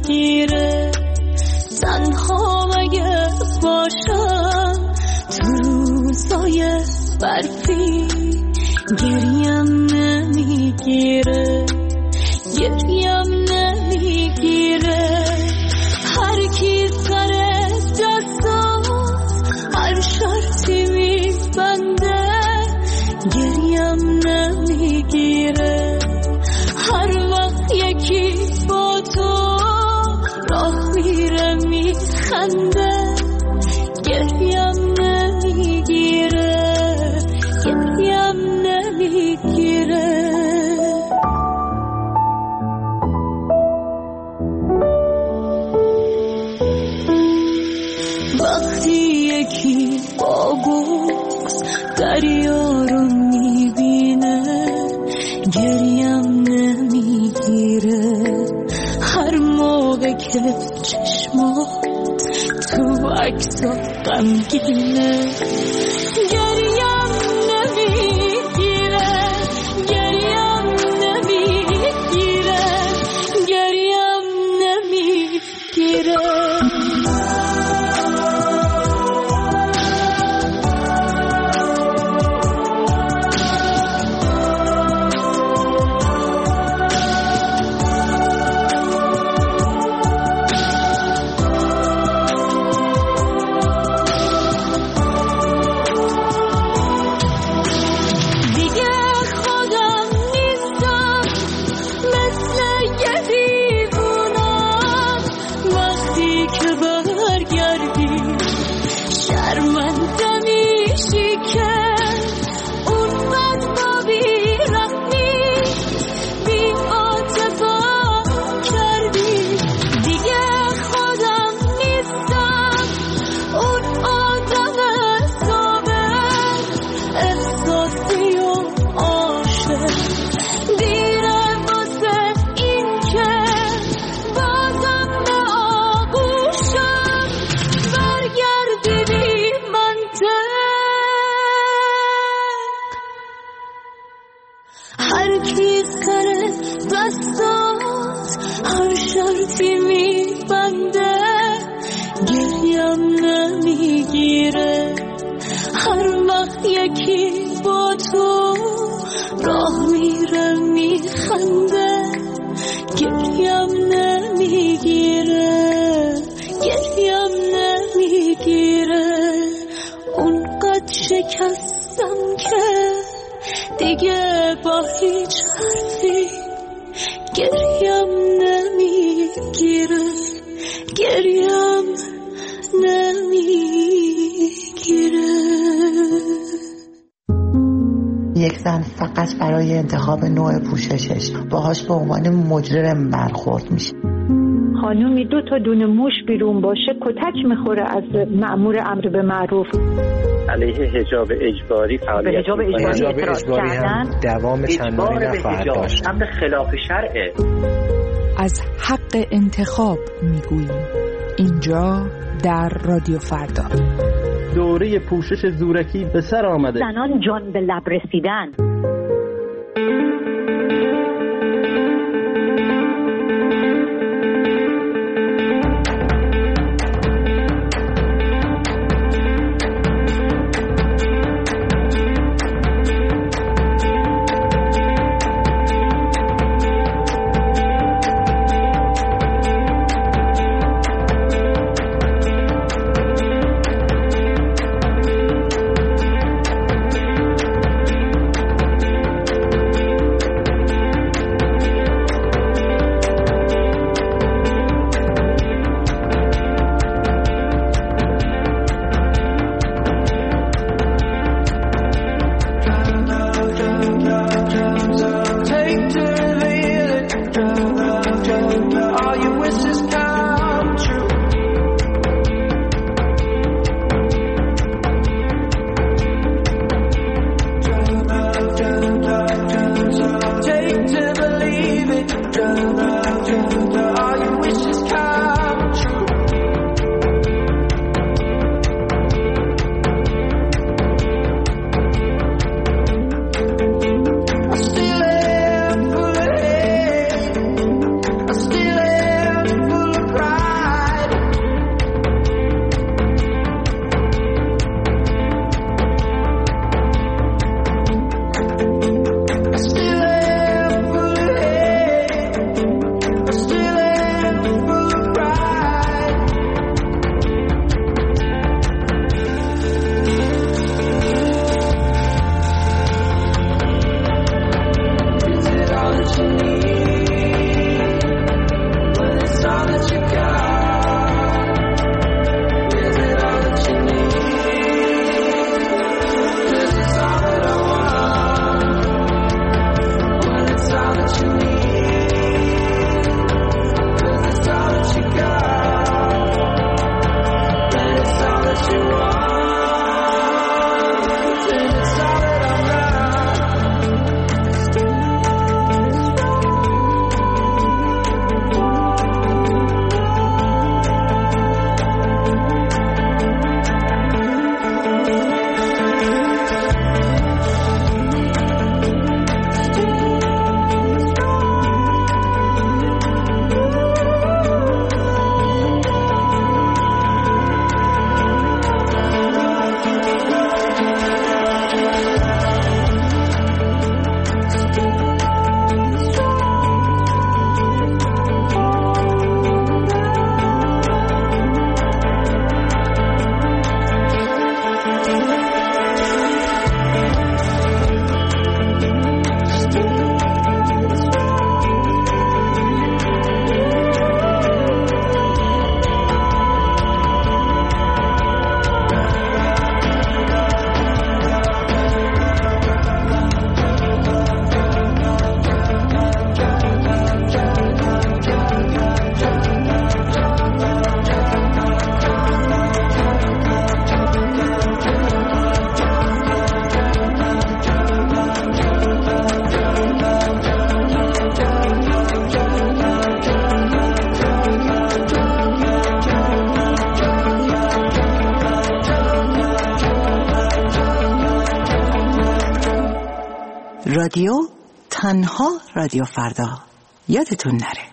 نمیگیره تنها مگه باشم تو روزای برفی گریم نمیگیره گریم نمیگیره هر کی سر دستات هر شرطی میبنده گریم نمیگیره هر وقت یکی با تو راه میره میخنده گریم نمیگیره گریم نمیگیره وقتی یکی با بغض دریا رو میبینه گریم نمیگیره هر موقع که چشمات تو عکس غمگینه گریم نمیگیره گریم نمیگیره گریم نمیگیره هر کی سر دستات هر شرطی میبنده گریم نمیگیره هر وقت یکی با تو راه میره میخنده گریم نمیگیره گریم نمیگیره اونقدر شکستم که دیگه با هیچ حرفی گریم نمیگیره گریم نمیگیره یک زن فقط برای انتخاب نوع پوششش باهاش به عنوان مجرم برخورد میشه. خانومی 2 تا دونه موش بیرون باشه کتک میخوره از مأمور امر به معروف. علیه حجاب اجباری فعالیت حجاب اجباری هم دوام چندانی نخواهد داشت. امر خلاف شرعه. از حق انتخاب میگوییم اینجا در رادیو فردا. دوره پوشش زورکی به سر آمده. زنان جان به لب رسیدن. رادیو تنها رادیو فردا، یادتون نره.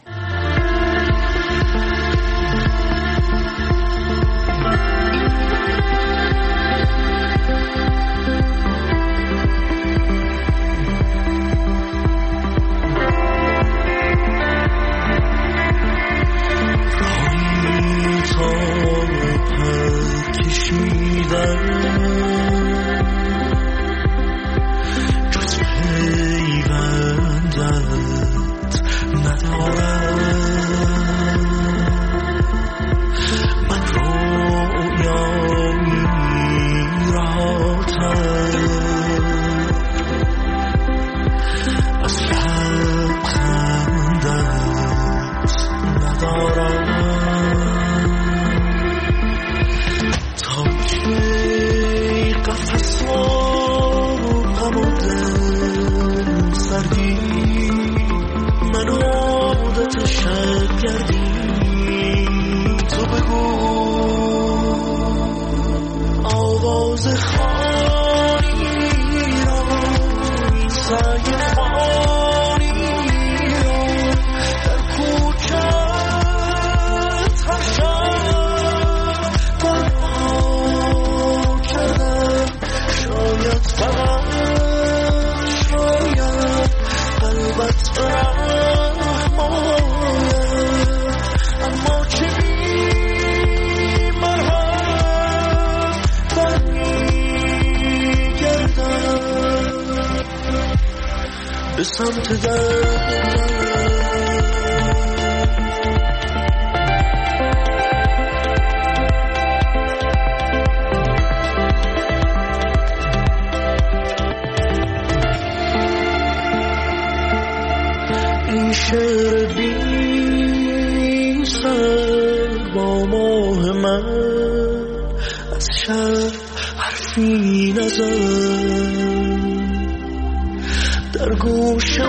به سمت این شعر بی سر با ماه من از شب حرفی نزد در گوشم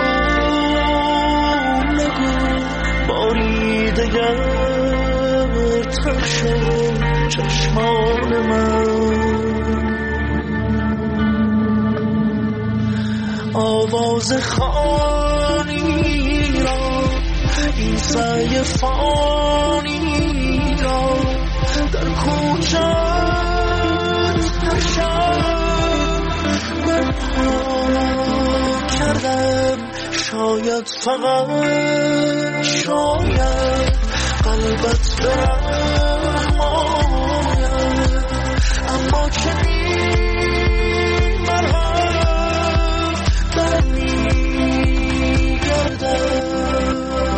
نگو باری دگر تر شد چشمان من آواز خانی را این سعی فانی را در کجا هر شب من کردم شاید فقط شاید قلبت برم آید اما که میبرم برمیگردم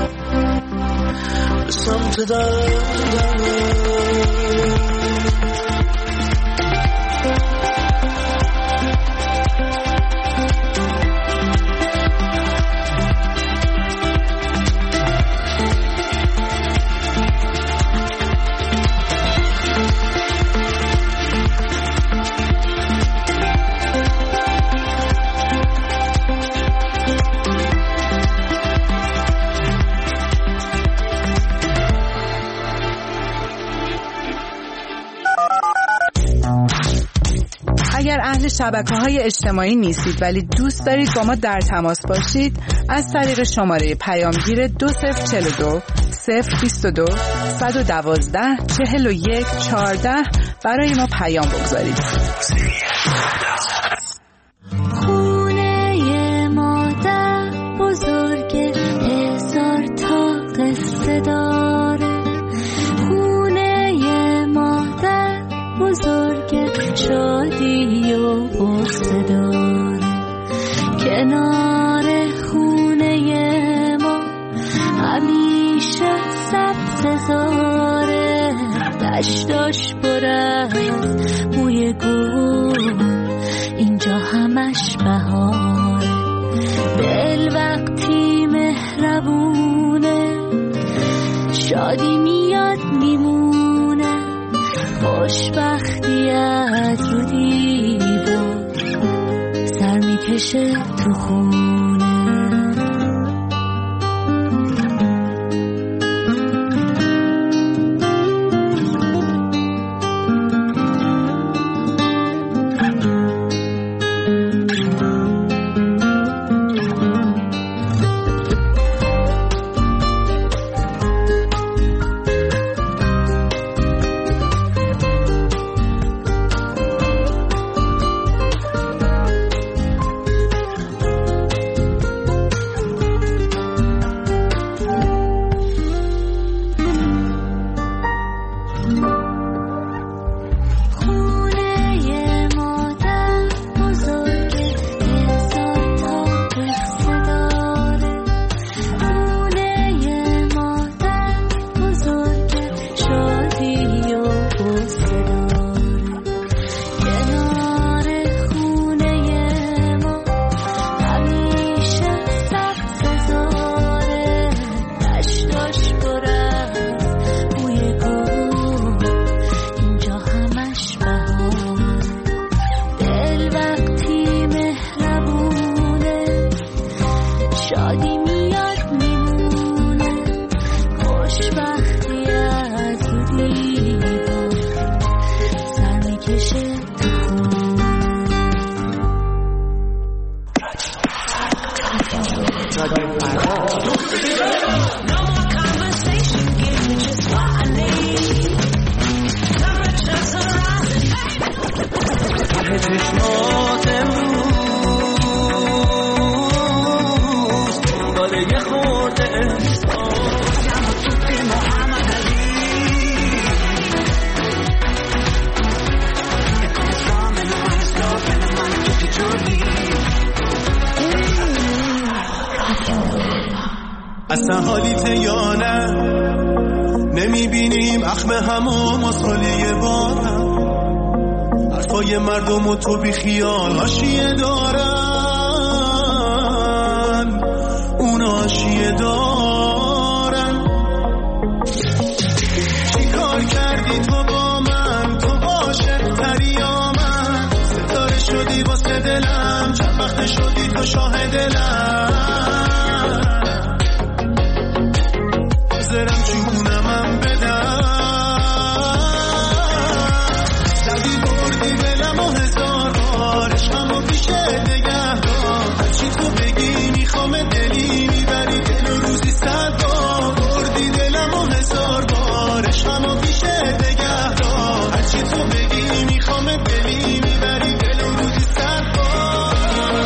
به سمت دردم اگر اهل شبکه‌های اجتماعی نیستید ولی دوست دارید با ما در تماس باشید، از طریق شماره پیامگیر 2042 022 112 41 14 برای ما پیام بگذارید. خونه مادر بزرگ هزار تا قصه داره، خونه مادر بزرگ شادی و قصه داره، کنار خونه ما همیشه سبززاره، دشتاش پر از بوی گل، اینجا همش بهاره، دل وقتی مهربونه شادی میاد میمونه، خوشبختی از رو دیوار سر میکشه تو خونه. میکشه تو خون. چشمات امروز باده یه خورده اصلا حالیت یا نه نمیبینیم اخم همو مسئولیه بارم حرفای مردم و تو بی خیال آشیه دارن اونا آشیه دارن. چی کار کردی تو با من تو عاشق تری یا من ستاره شدی واسه دلم چند وقت شدی تو شاه دلم زرم چونمم بدم زدی بردی دلم و هزار بار عشقم و پیشه نگه دار هرچی تو بگی میخوام دلی میبری دل و روزی 100 بار بردی دلم و هزار بار عشقم و پیشه نگه دار هرچی تو بگی میخوام دلی میبری دل و روزی 100 بار.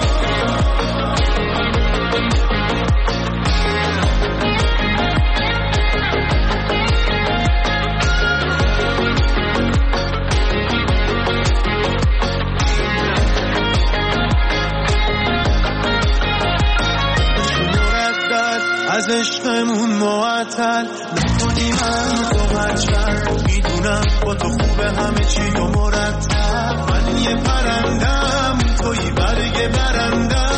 از عشقمون معطل نکنی من تو هرچند میدونم با تو خوبه همه چی و مرتب من یه پرندم توی برگ برندم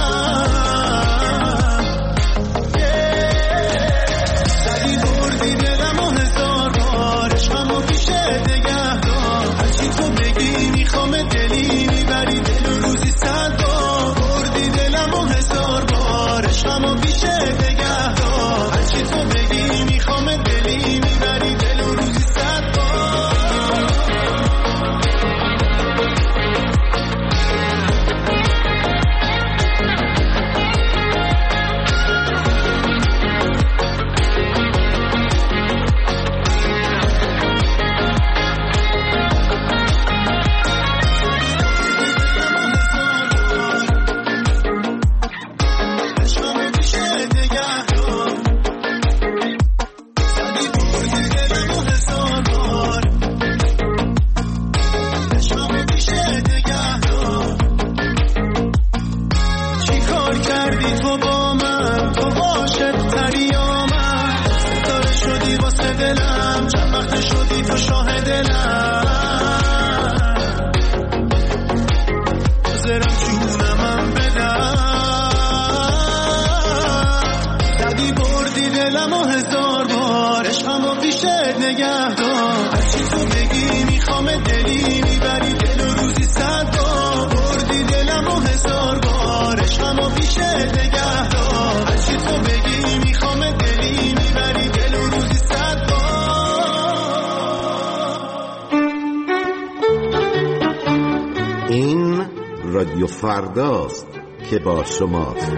زدی بردی دلم و هزار بار عشقم و پیشه نگه دار هرچی تو بگی میخوام دلی میبری دل و روزی 100 بار بردی دلم و هزار بار عشقم و پیشه نگه دار هرچی تو بگی میخوام دلی میبری دل و روزی 100 بار. این رادیو فرداست که با شماست.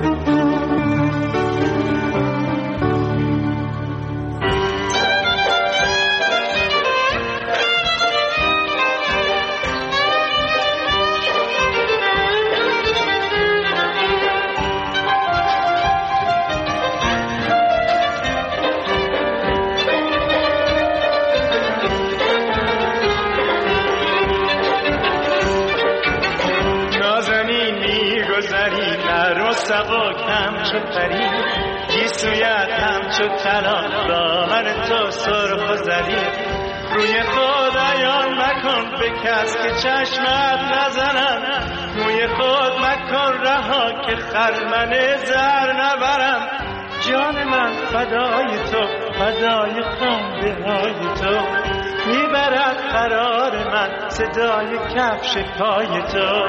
روی خود عیان مکن به کس که چشمت نزنم موی خود مکن رها که خرمن زر نبرم جان من فدای تو فدای خنده های تو میبرد قرار من صدای کفش پای تو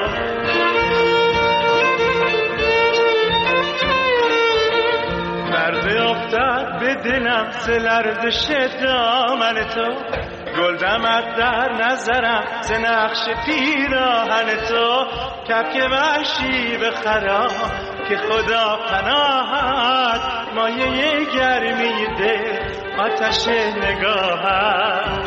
لرزه افتاد به دلم ز لرزش دامن تو گلدمت در نظرم ز نقش پیراهن تو کبک وحشی به خرام که خدا پناهت مایه گرمی دل آتش نگاهت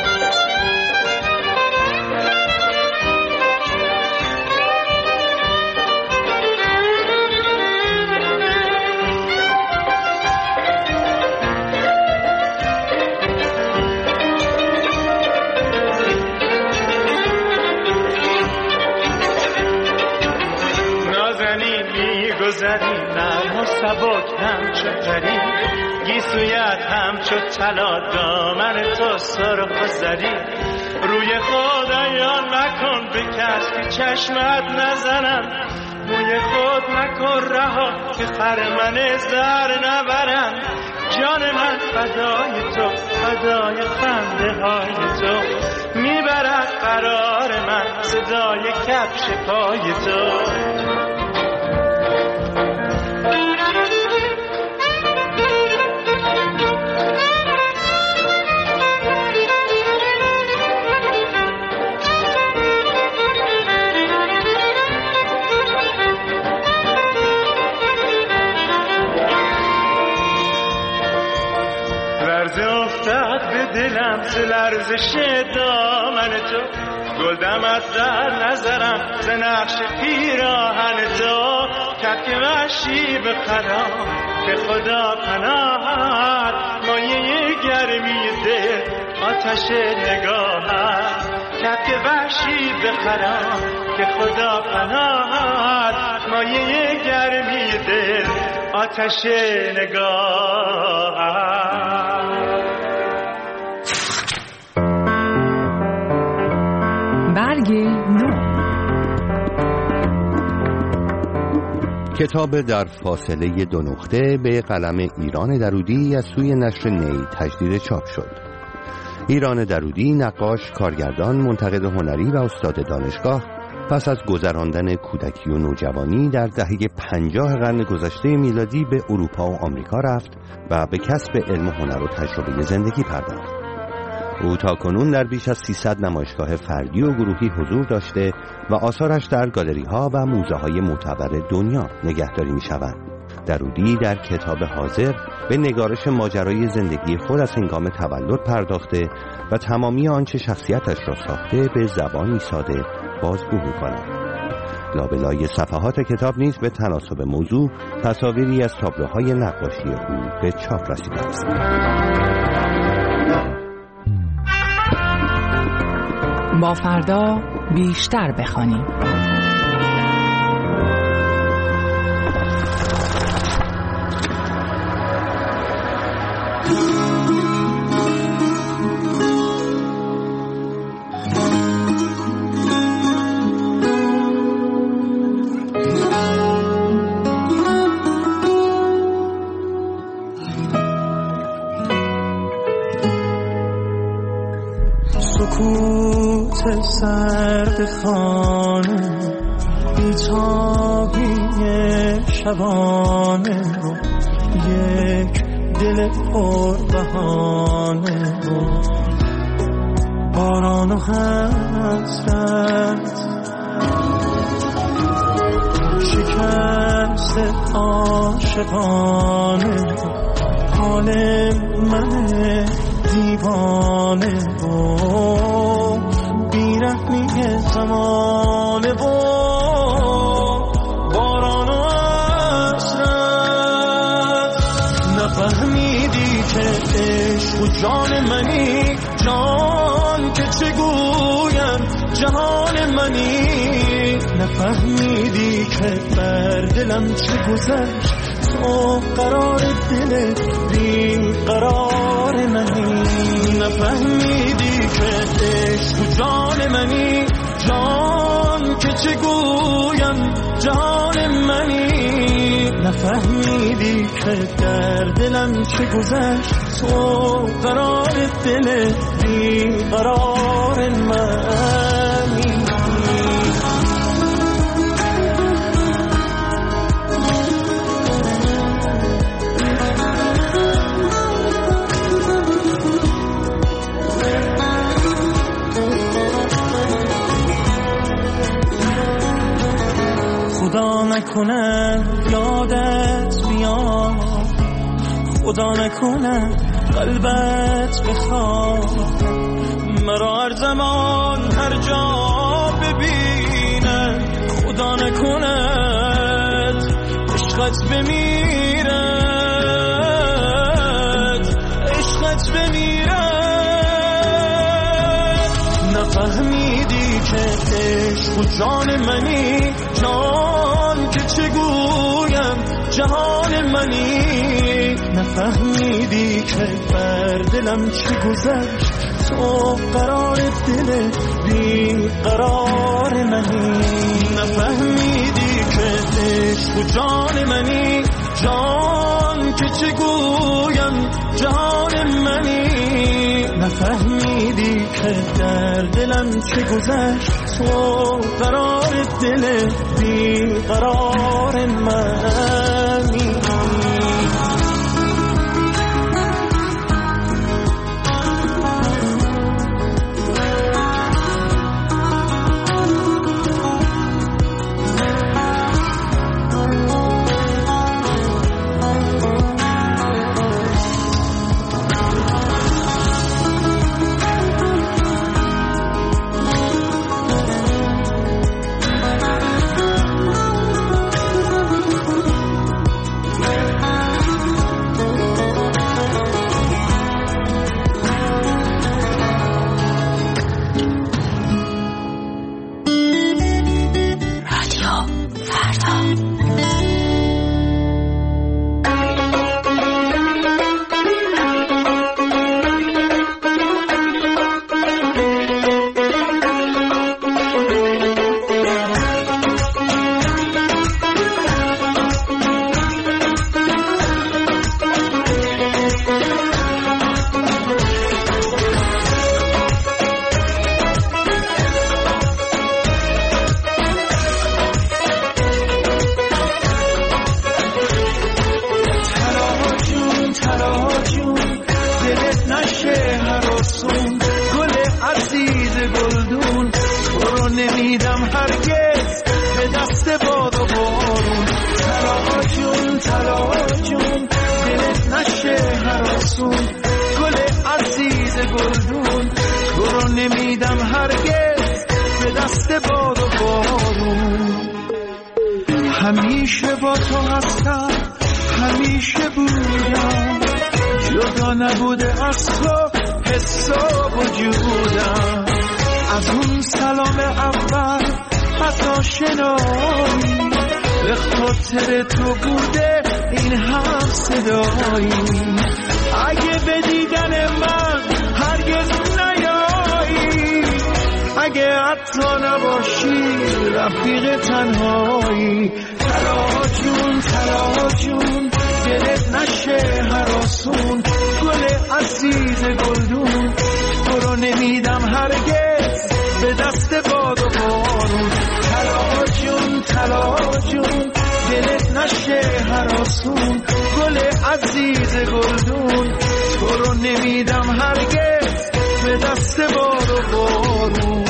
گذری نرم و سبک همچو پری گیسویت همچو طلا دامن تو سرخ و زری روی خود عیان مکن به کس که چشمت نزنم موی خود مکن رها که خرمن زر نبرم جان من فدای تو فدای خنده های تو میبرد قرار من صدای کفش پای تو دلم ز لرزش دامن تو گلدمت در نظرم ز نقش پیراهن تو کبک وحشی به خرام که خدا پناهت مایه گرمی دل آتش نگاهت کبک وحشی به خرام که خدا پناهت مایه گرمی دل آتش نگاهت. برگ نو. کتاب در فاصله 2 نقطه به قلم ایران درودی از سوی نشر نی تجدید چاپ شد. ایران درودی نقاش، کارگردان، منتقد هنری و استاد دانشگاه پس از گذراندن کودکی و نوجوانی در دهه 50 قرن گذشته میلادی به اروپا و آمریکا رفت و به کسب علم و هنر و تجربه زندگی پرداخت. او تاکنون در بیش از 300 نمایشگاه فردی و گروهی حضور داشته و آثارش در گالری‌ها و موزه‌های معتبر دنیا نگهداری می‌شود. درودی در کتاب حاضر به نگارش ماجرای زندگی خود از هنگام تولد پرداخته و تمامی آنچه شخصیتش را ساخته به زبانی ساده بازگو می‌کند. لابلای صفحات کتاب نیز به تناسب موضوع تصاویری از تابلوهای نقاشی او به چاپ رسیده است. با فردا بیشتر بخوانیم. سکوت سرد خانه بی‌تابی شبانه رو یک دل پر بهانه رو باران و حسرت شکست عاشقانه رو حال من دیوانه و بیرحمی زمانه و باران و حسرت نفهمیدی که عشق و جان منی جان که چگویم جهان منی نفهمیدی که بر دلم چه گذشت تو قرار دل بی قرار منی نفهمیدی که عشق و جان منی جان که چگویم جان منی نفهمیدی که در دلم چه گذشت تو قرار دل بی قرار منی نکنه یادت بیاد، خدا نکنه قلبت بخواد مرا هر زمان هر جا ببینه، خدا نکنه عشقت بمیره، عشقت بمیره. نفهمیدی که عشق و جان منی، جان که چگویم جهان منی. نفهمیدی که بر دلم چه گذشت، تو قرار دل بی قرار منی. نفهمیدی که عشق و جان منی، جان که چگویم جهان منی. نفهمیدی که در دلم چه گذشت، تو قرار دل بی قرار منی. همیشه با تو هستم، همیشه بودم، جدا نبوده از تو حس و وجودم. از اون سلام اول، از آشنایی، به خاطر تو بوده این هم صدایی. اگه به دیدن من هرگز نیایی، اگه حتی نباشی رفیق تنهایی. تراجون تراجون دلت نشه هراسون، گل عزیز گلدون تو رو نمیدم هرگز به دست باد و بارون. تراجون تراجون دلت نشه هراسون، گل عزیز گلدون تو رو نمیدم هرگز به دست باد و بارون.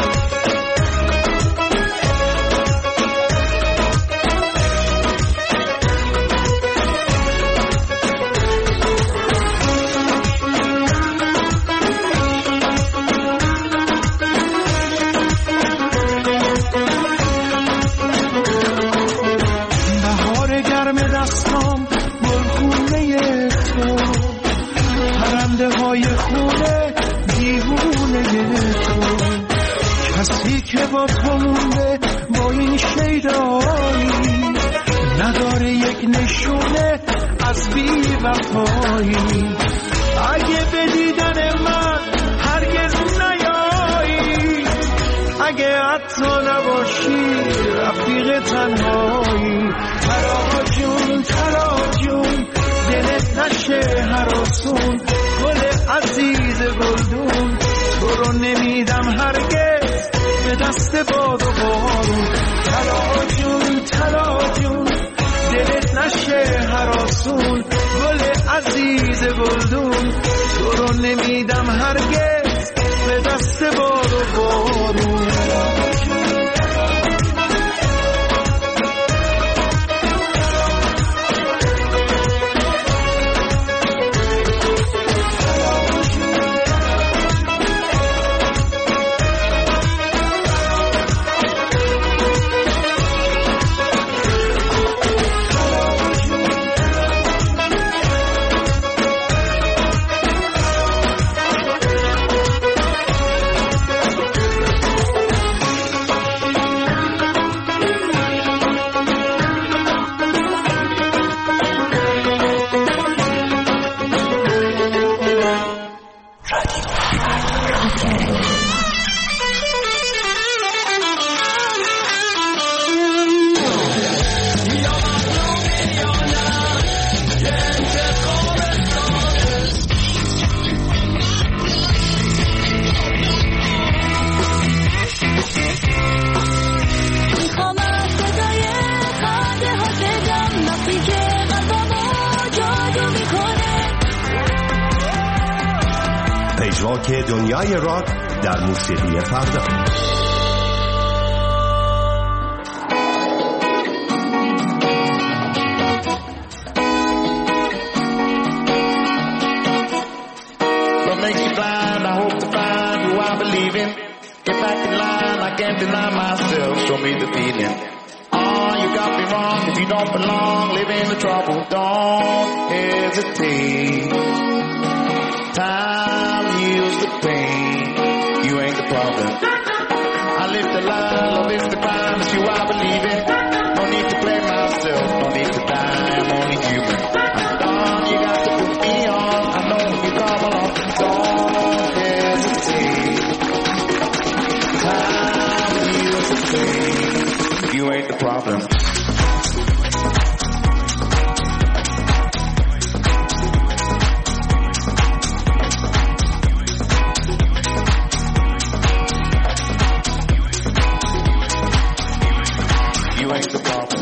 که با تو مونده با این شیدایی، نداره یک نشونه از بی وفایی. اگه به دیدن من هرگز نیایی، اگه حتی نباشی رفیق تنهایی. تراجون تراجون دلت نشه هراسون، گل عزیز گلدون تو رو نمیدم هرگز به دست باد و بارون. تراجون تراجون دلت نشه هراسون، گل عزیز گلدون تو رو نمیدم هرگز به دست باد و بارون. راک دنیای راک در موسیقی فردا. Can't deny myself, show me the feeling. Oh, you got me wrong. If you don't belong, live in the trouble. Don't hesitate. Time heals the pain. You ain't the problem. I live the lie, love is the crime. It's you I believe in. No need to blame myself, no need to die. I'm only human. I'm done, you got to put me on. I know you come along. Don't hesitate. Time. You ain't the problem. You ain't the problem.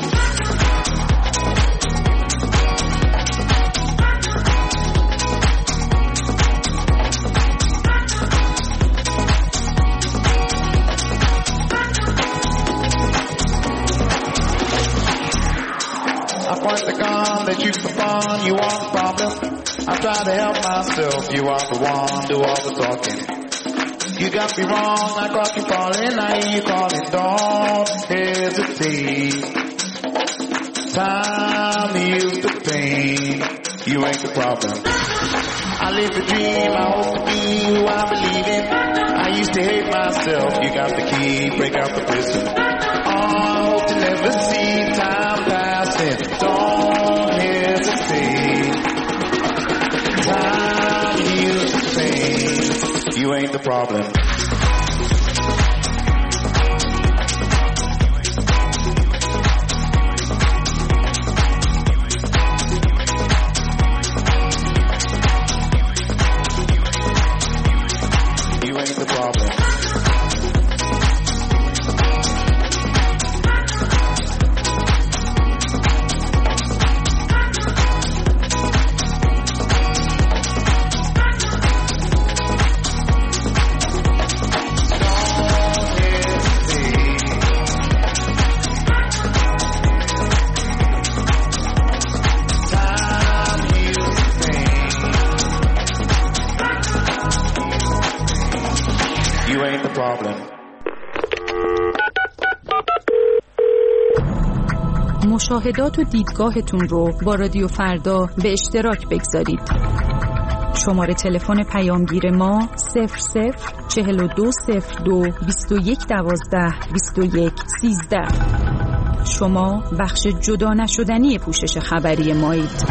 You for fun, you are the problem. I try to help myself, you are the one, do all the talking. You got me wrong, I got you falling, I hear you calling, don't hesitate. Time heals the pain, you ain't the problem. I live the dream, I hope to be who I believe in. I used to hate myself, you got the key, break out the prison. Oh, I hope to never see time passing, don't hesitate. Time heals the pain. You ain't the problem. You ain't the problem. مشاهدات و دیدگاهتون رو با رادیو فردا به اشتراک بگذارید. شماره تلفن پیامگیر ما 00420221122113. شما بخش جدا نشدنی پوشش خبری مایید.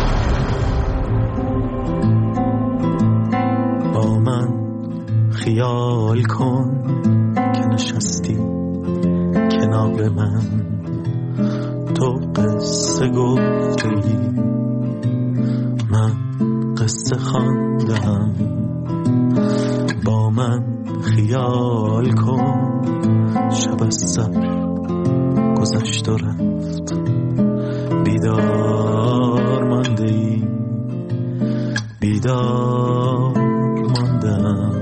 با من خیال کن که نشستی کنار من، تو قصه گفتی من قصه خواندم. با من خیال کن شب از سر گذشت و رفت، بیدار مانده ای بیدار ماندم.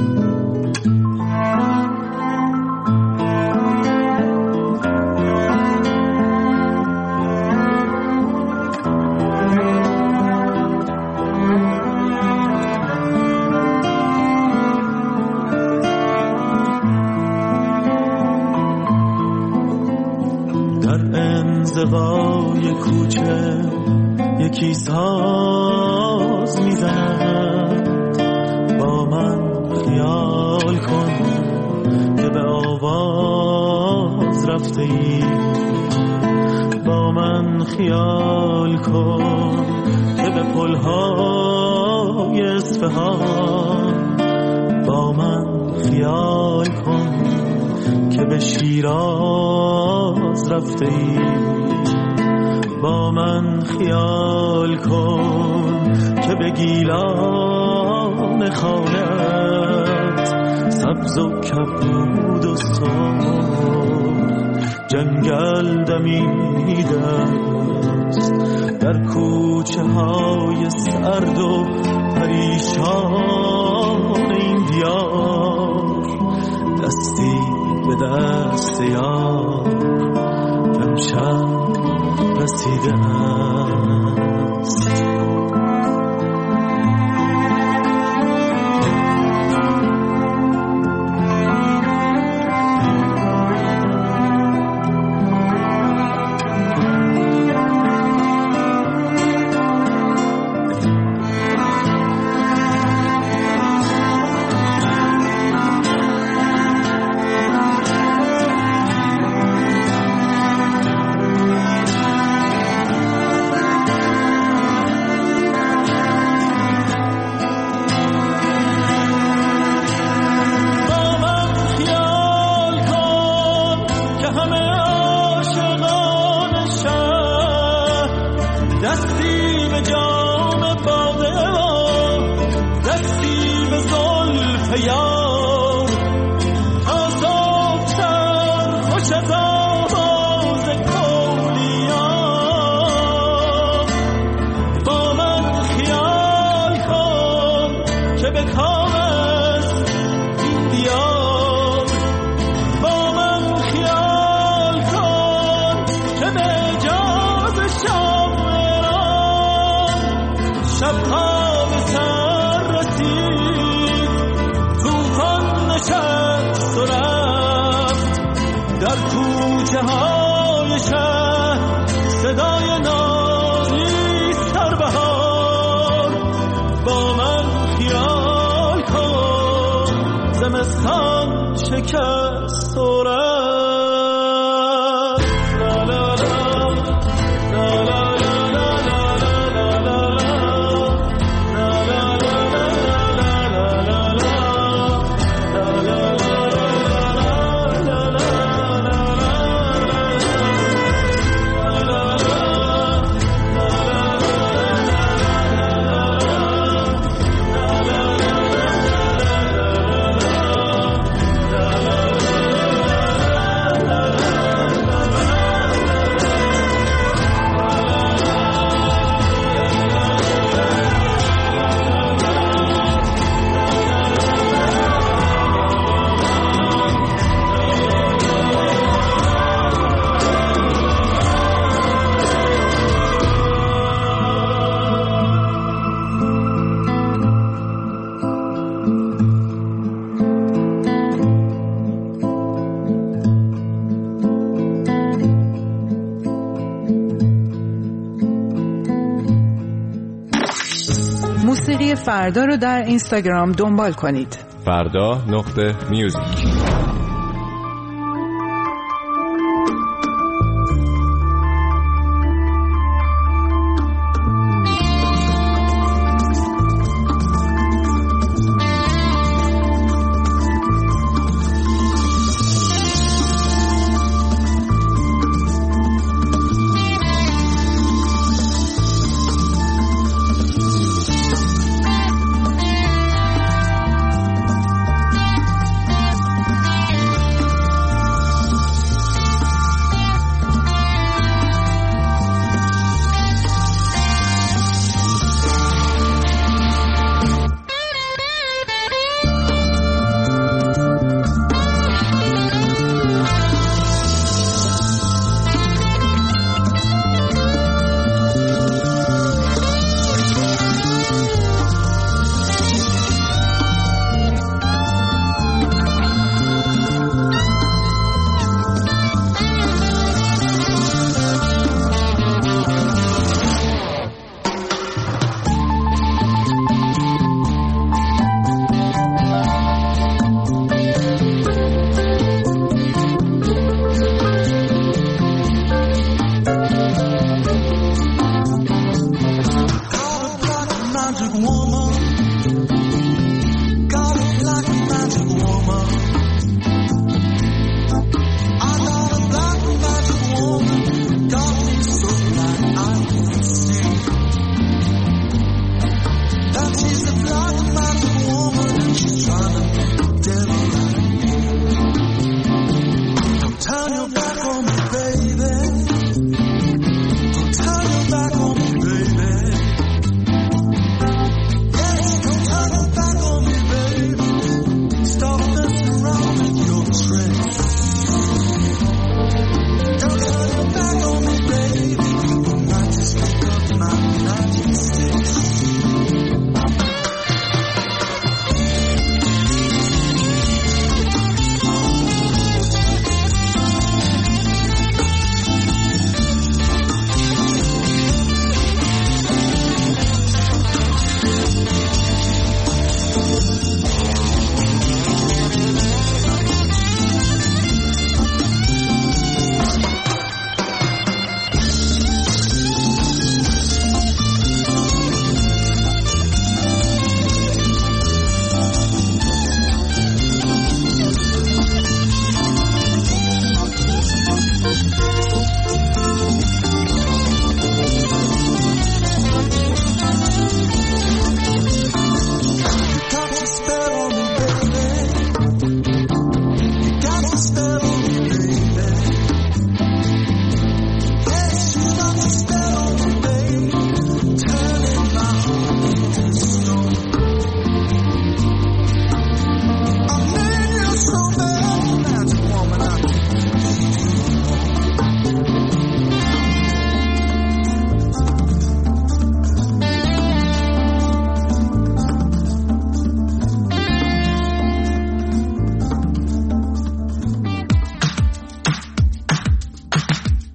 انزوای کوچه یکی ساز میزند. با من خیال کن که به آواز رفته ای. با من خیال کن که به پلهای اصفهان. با من خیال کن که به شیراز رفته ای. با من خیال کن که به گیلان خانت سبز و کبود و سرخ جنگل دمیده است. در کوچه های سرد و پریشان این یار دستی به دست یار امشب رسیده است. شکست و موسیقی فردا رو در اینستاگرام دنبال کنید. فردا.music.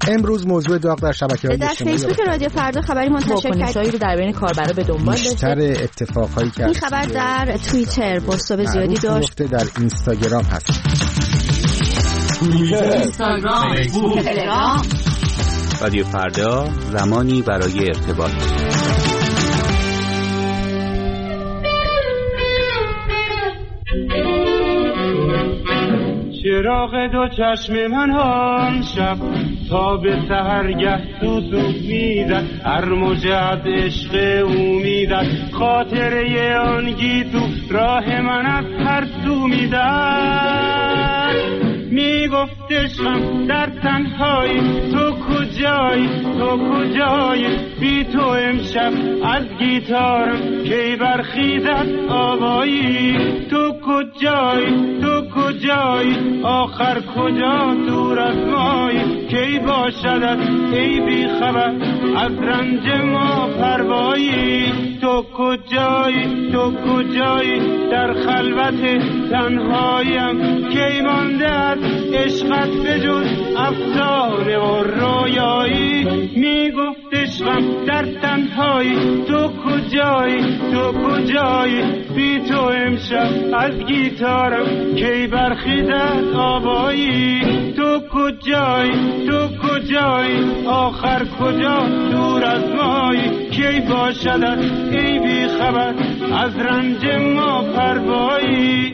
امروز موضوع داغ در شبکه‌های اجتماعی در فیسبوک رادیو فردا خبری منتشر کرد رو در بین کاربرا به دنبال داشته. بیشتر اتفاقایی که این خبر در توییتر بازتاب زیادی داشت. در اینستاگرام هست. اینستاگرام، فیسبوک، تلگرام. رادیو فردا، زمانی برای ارتباط. چراغ دو چشم من آن شب تا به سحرگه سوسو میزد، هر موجه از عشق او میزد، خاطره آن گیسو راه من از هر سو میزد. میگفت عشقم در تنهایی تو کجایی، تو کجایی، بی تو امشب از گیتارم کی برخیزد آوایی. تو کجایی، تو کجایی، آخر کجا دور از مایی، کی باشدت ای بی خبر از رنج ما پروایی. تو کجایی، تو کجایی، در خلوت تنهاییم کی مانده از عشقت بجز افسانه و رویایی. میگفت عشقم در تنهایی تو کجایی، تو کجایی، بی تو امشب از گیتارم کی برخیزد آوایی. تو کجایی، تو کجایی، آخر کجا دور از مایی، کی باشدت ای بی خبر از رنج ما پروایی.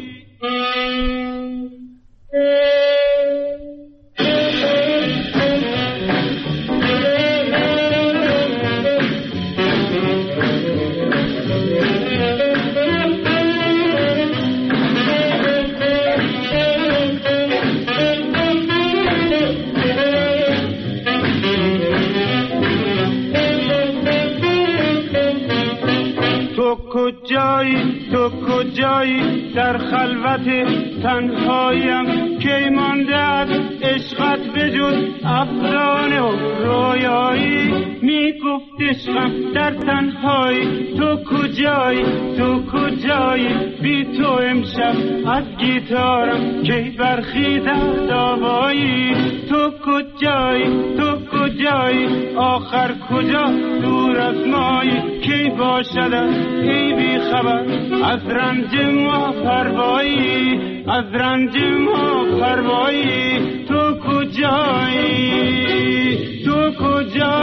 کجایی، تو کجایی، در خلوت تنهایم کی مانده از عشقت بجز افسانه و رویایی. میگفت عشقم در تنهایی تو کجایی، تو کجایی، بی تو امشب از گیتارم کی برخیزد آوایی. تو کجایی، تو کجایی، آخر کجا دور از مایی، کی باشدت ای بی خبر از رنج ما پروایی، از رنج ما پروایی. تو کجایی، تو کجایی.